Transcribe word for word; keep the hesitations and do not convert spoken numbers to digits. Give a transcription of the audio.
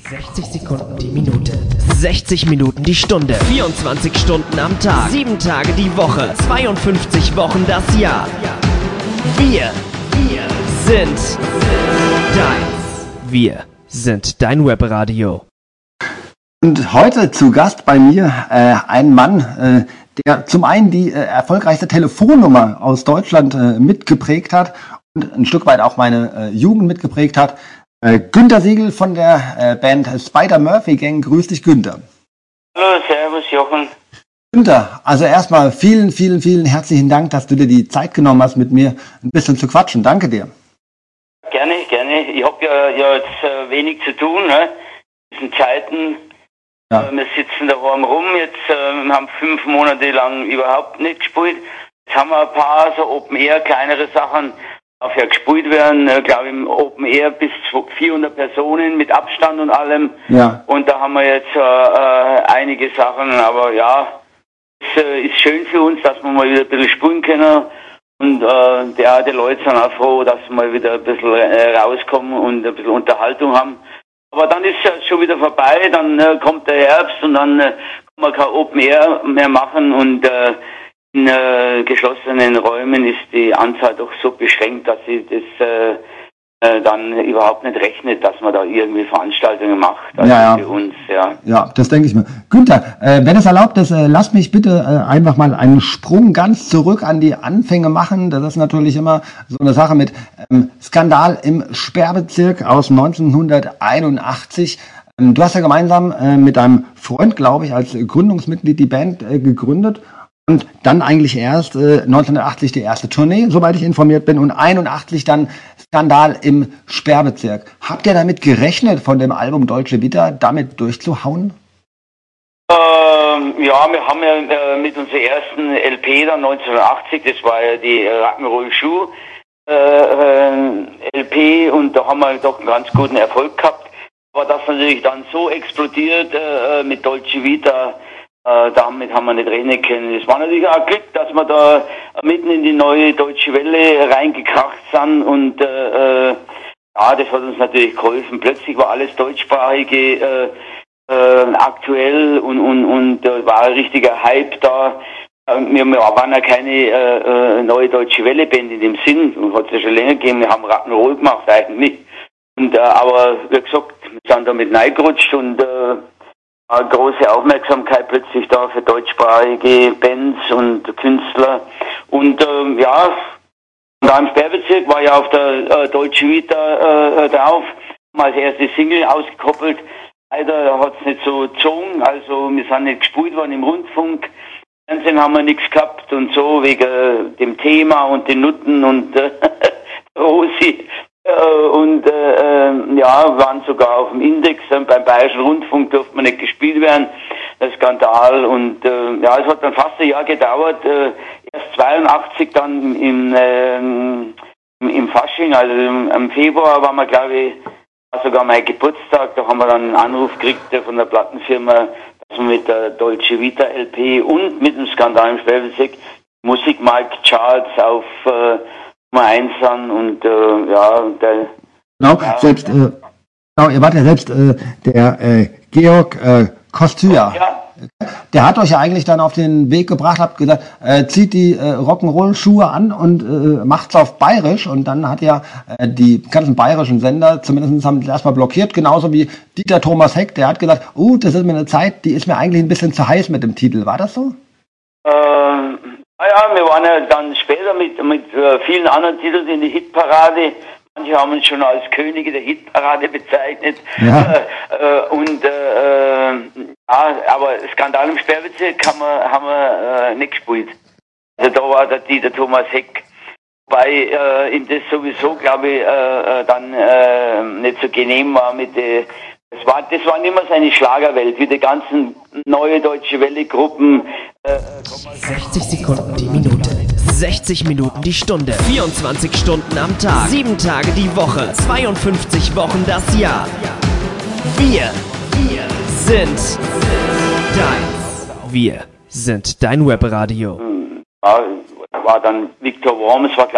sechzig Sekunden die Minute. sechzig Minuten die Stunde. vierundzwanzig Stunden am Tag. sieben Tage die Woche. zweiundfünfzig Wochen das Jahr. Wir, wir sind dein. Wir sind dein Webradio. Und heute zu Gast bei mir äh, ein Mann, äh, der zum einen die äh, erfolgreichste Telefonnummer aus Deutschland äh, mitgeprägt hat und ein Stück weit auch meine äh, Jugend mitgeprägt hat. Äh, Günter Siegel von der äh, Band Spider-Murphy Gang. Grüß dich, Günter. Hallo, servus, Jochen. Günter, also erstmal vielen, vielen, vielen herzlichen Dank, dass du dir die Zeit genommen hast, mit mir ein bisschen zu quatschen. Danke dir. Gerne, gerne. Ich habe ja, ja jetzt äh, wenig zu tun, ne? In diesen Zeiten. Ja. Äh, wir sitzen daheim rum, jetzt äh, haben vierf Monate lang überhaupt nicht gespielt. Jetzt haben wir ein paar so Open Air, kleinere Sachen, darf ja gespielt werden, äh, glaube ich, im Open Air bis zu vierhundert Personen mit Abstand und allem. Ja. Und da haben wir jetzt äh, äh, einige Sachen, aber ja, es äh, ist schön für uns, dass wir mal wieder ein bisschen spielen können. Und äh, ja, die Leute sind auch froh, dass wir mal wieder ein bisschen äh, rauskommen und ein bisschen Unterhaltung haben. Aber dann ist es schon wieder vorbei, dann äh, kommt der Herbst und dann äh, kann man kein Open Air mehr machen und äh, in äh, geschlossenen Räumen ist die Anzahl doch so beschränkt, dass sie das äh, äh, dann überhaupt nicht rechnet, dass man da irgendwie Veranstaltungen macht. Also ja, ja. Für uns, ja. Ja, das denke ich mir. Günther, äh, wenn es erlaubt ist, äh, lass mich bitte äh, einfach mal einen Sprung ganz zurück an die Anfänge machen. Das ist natürlich immer so eine Sache mit ähm, Skandal im Sperrbezirk aus neunzehnhunderteinundachtzig. Ähm, du hast ja gemeinsam äh, mit deinem Freund, glaube ich, als Gründungsmitglied die Band äh, gegründet. Und dann eigentlich erst äh, neunzehnhundertachtzig die erste Tournee, soweit ich informiert bin, und einundachtzig dann Skandal im Sperrbezirk. Habt ihr damit gerechnet, von dem Album Dolce Vita damit durchzuhauen? Ähm, ja, wir haben ja äh, mit unserer ersten L P dann neunzehnhundertachtzig, das war ja die äh, Rock'n'Roll Shoe äh, äh, L P, und da haben wir doch einen ganz guten Erfolg gehabt. Aber das natürlich dann so explodiert äh, mit Dolce Vita, Äh, damit haben wir nicht rechnen können. Es war natürlich auch Glück, dass wir da mitten in die neue Deutsche Welle reingekracht sind und äh, äh, ja, das hat uns natürlich geholfen. Plötzlich war alles deutschsprachige äh, äh, aktuell und und und da war ein richtiger Hype da. Wir, wir waren ja keine äh, neue Deutsche Welle Band in dem Sinn, hat es ja schon länger gegeben. Wir haben Rock'n'Roll gemacht eigentlich. Und äh, aber wie gesagt, wir sind da mit reingerutscht und äh, große Aufmerksamkeit plötzlich da für deutschsprachige Bands und Künstler. Und ähm, ja, da im Sperrbezirk war ja auf der äh, Dolce Vita äh, drauf, haben als erste Single ausgekoppelt. Leider hat es nicht so gezogen, also wir sind nicht gespielt worden im Rundfunk. Fernsehen haben wir nichts gehabt und so, wegen dem Thema und den Nutten und äh, Rosi. Und äh, ja, waren sogar auf dem Index, äh, beim Bayerischen Rundfunk durfte man nicht gespielt werden, der Skandal. Und äh, ja, es hat dann fast ein Jahr gedauert, äh, erst zweiundachtzig dann im, äh, im, im Fasching, also im, im Februar war wir, glaube ich, war sogar mein Geburtstag, da haben wir dann einen Anruf gekriegt äh, von der Plattenfirma, dass wir mit der Dolce Vita L P und mit dem Skandal im Sperrbezirk Musikmarktcharts auf äh, Nummer eins an und äh, ja, der, genau, ja, selbst, äh, genau, ihr wart ja selbst äh, der äh, Georg äh, Kostya. Ja. Der hat euch ja eigentlich dann auf den Weg gebracht, habt gesagt, äh, zieht die äh, Rock'n'Roll-Schuhe an und äh, macht's auf Bayerisch, und dann hat ja äh, die ganzen bayerischen Sender zumindest haben die erstmal blockiert, genauso wie Dieter Thomas Heck, der hat gesagt, uh, das ist mir eine Zeit, die ist mir eigentlich ein bisschen zu heiß mit dem Titel. War das so? Ähm, naja, wir waren ja dann später mit, mit äh, vielen anderen Titeln in die Hitparade. Manche haben uns schon als Könige der Hitparade bezeichnet. Ja. Äh, äh, und äh, ja, aber Skandal im Sperrbezirk haben wir, haben wir äh, nicht gespielt. Also da war der Dieter Thomas Heck. Wobei äh, ihm das sowieso, glaube ich, äh, dann äh, nicht so genehm war mit der. Das war, das war nicht mehr seine Schlagerwelt, wie die ganzen neue Deutsche Welle-Gruppen. Äh, sechzig Sekunden die Minute. sechzig Minuten die Stunde. vierundzwanzig Stunden am Tag. sieben Tage die Woche. zweiundfünfzig Wochen das Jahr. Wir, wir sind dein. Wir sind dein Webradio. Ja, war dann Viktor Worms, war